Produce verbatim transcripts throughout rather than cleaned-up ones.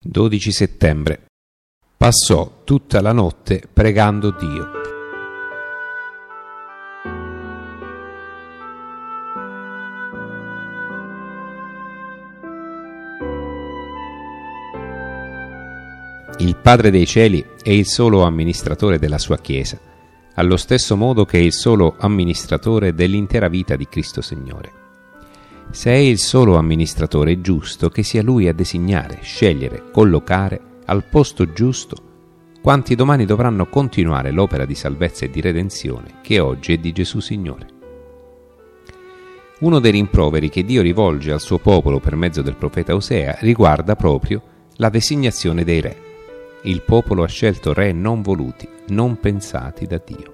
dodici settembre. Passò tutta la notte pregando Dio. Il Padre dei cieli è il solo amministratore della sua Chiesa, allo stesso modo che è il solo amministratore dell'intera vita di Cristo Signore. Se è il solo amministratore, è giusto che sia Lui a designare, scegliere, collocare al posto giusto quanti domani dovranno continuare l'opera di salvezza e di redenzione che oggi è di Gesù Signore. Uno dei rimproveri che Dio rivolge al suo popolo per mezzo del profeta Osea riguarda proprio la designazione dei re. Il popolo ha scelto re non voluti, non pensati da Dio.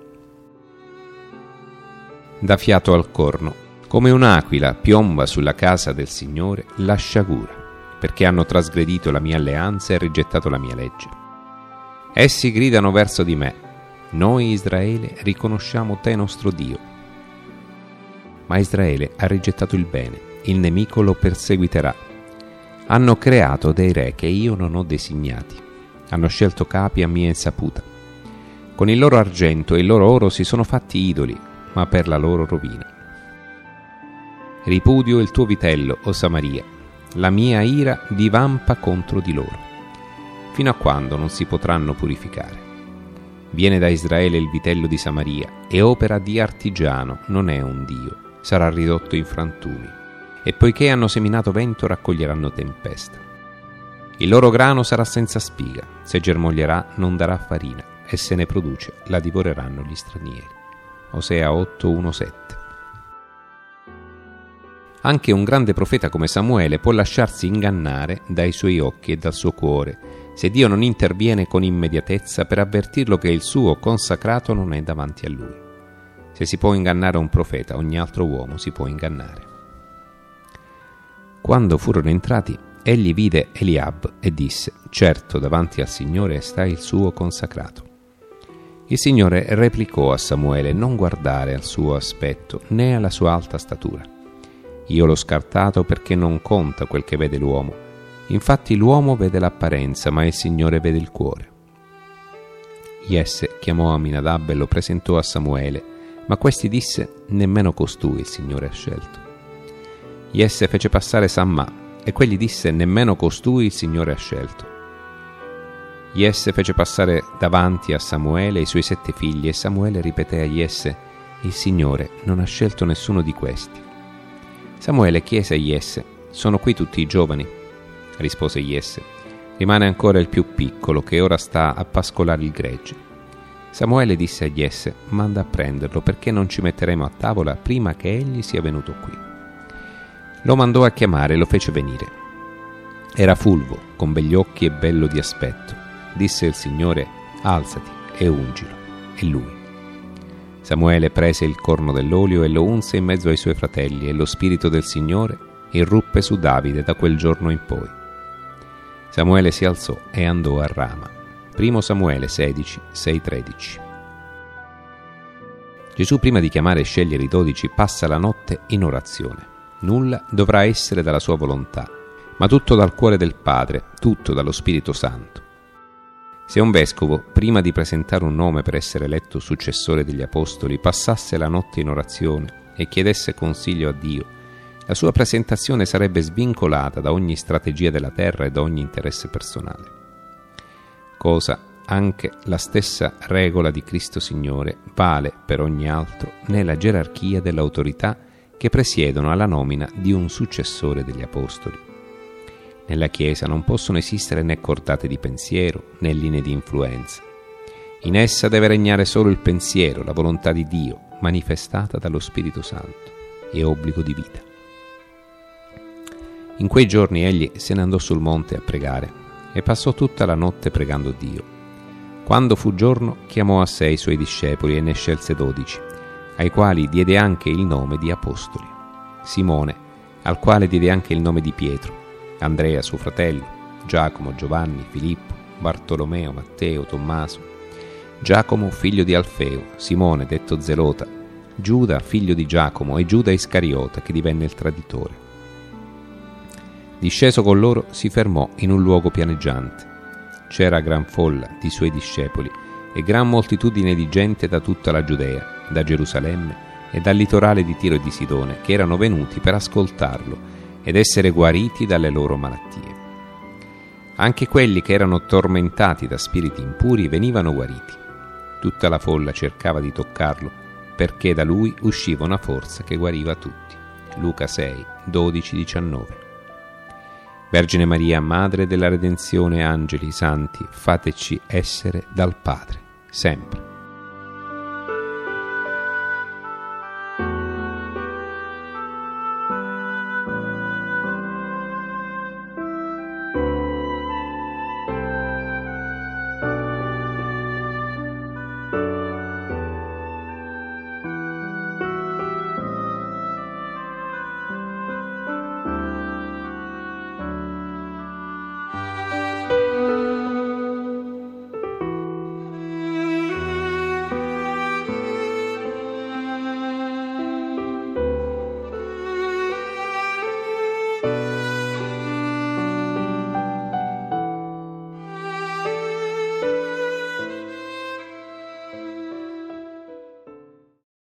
Dà fiato al corno. Come un'aquila piomba sulla casa del Signore la sciagura, perché hanno trasgredito la mia alleanza e rigettato la mia legge. Essi gridano verso di me: noi Israele riconosciamo te nostro Dio. Ma Israele ha rigettato il bene, il nemico lo perseguiterà. Hanno creato dei re che io non ho designati, hanno scelto capi a mia insaputa. Con il loro argento e il loro oro si sono fatti idoli, ma per la loro rovina. Ripudio il tuo vitello, o Samaria, la mia ira divampa contro di loro. Fino a quando non si potranno purificare? Viene da Israele il vitello di Samaria, e opera di artigiano, non è un Dio, sarà ridotto in frantumi, e poiché hanno seminato vento raccoglieranno tempesta. Il loro grano sarà senza spiga, se germoglierà non darà farina, e se ne produce la divoreranno gli stranieri. Osea otto uno sette. Anche un grande profeta come Samuele può lasciarsi ingannare dai suoi occhi e dal suo cuore, se Dio non interviene con immediatezza per avvertirlo che il suo consacrato non è davanti a lui. Se si può ingannare un profeta, ogni altro uomo si può ingannare. Quando furono entrati, egli vide Eliab e disse: certo, davanti al Signore sta il suo consacrato. Il Signore replicò a Samuele: non guardare al suo aspetto né alla sua alta statura. Io l'ho scartato perché non conta quel che vede l'uomo. Infatti l'uomo vede l'apparenza, ma il Signore vede il cuore. Jesse chiamò Aminadab e lo presentò a Samuele, ma questi disse: nemmeno costui il Signore ha scelto. Jesse fece passare Samma, e quegli disse: nemmeno costui il Signore ha scelto. Jesse fece passare davanti a Samuele i suoi sette figli, e Samuele ripeté a Jesse: il Signore non ha scelto nessuno di questi. Samuele chiese a Jesse: sono qui tutti i giovani? Rispose Jesse: rimane ancora il più piccolo, che ora sta a pascolare il gregge. Samuele disse a Jesse: manda a prenderlo, perché non ci metteremo a tavola prima che egli sia venuto qui. Lo mandò a chiamare e lo fece venire. Era fulvo, con begli occhi e bello di aspetto. Disse il Signore: alzati e ungilo. E lui. Samuele prese il corno dell'olio e lo unse in mezzo ai suoi fratelli, e lo spirito del Signore irruppe su Davide da quel giorno in poi. Samuele si alzò e andò a Rama. Primo Samuele sedici, sei tredici. Gesù, prima di chiamare e scegliere i dodici, passa la notte in orazione. Nulla dovrà essere dalla sua volontà, ma tutto dal cuore del Padre, tutto dallo Spirito Santo. Se un vescovo, prima di presentare un nome per essere eletto successore degli apostoli, passasse la notte in orazione e chiedesse consiglio a Dio, la sua presentazione sarebbe svincolata da ogni strategia della terra e da ogni interesse personale. Cosa anche la stessa regola di Cristo Signore vale per ogni altro nella gerarchia dell'autorità che presiedono alla nomina di un successore degli apostoli. Nella Chiesa non possono esistere né cordate di pensiero né linee di influenza. In essa deve regnare solo il pensiero, la volontà di Dio, manifestata dallo Spirito Santo, e obbligo di vita. In quei giorni egli se ne andò sul monte a pregare e passò tutta la notte pregando Dio. Quando fu giorno, chiamò a sé i suoi discepoli e ne scelse dodici, ai quali diede anche il nome di apostoli. Simone, al quale diede anche il nome di Pietro, Andrea suo fratello, Giacomo, Giovanni, Filippo, Bartolomeo, Matteo, Tommaso, Giacomo figlio di Alfeo, Simone detto Zelota, Giuda figlio di Giacomo e Giuda Iscariota che divenne il traditore. Disceso con loro, si fermò in un luogo pianeggiante. C'era gran folla di suoi discepoli e gran moltitudine di gente da tutta la Giudea, da Gerusalemme e dal litorale di Tiro e di Sidone, che erano venuti per ascoltarlo ed essere guariti dalle loro malattie. Anche quelli che erano tormentati da spiriti impuri venivano guariti. Tutta la folla cercava di toccarlo, perché da lui usciva una forza che guariva tutti. Luca sei, dodici, diciannove. Vergine Maria, Madre della Redenzione, angeli santi, fateci essere dal Padre, sempre.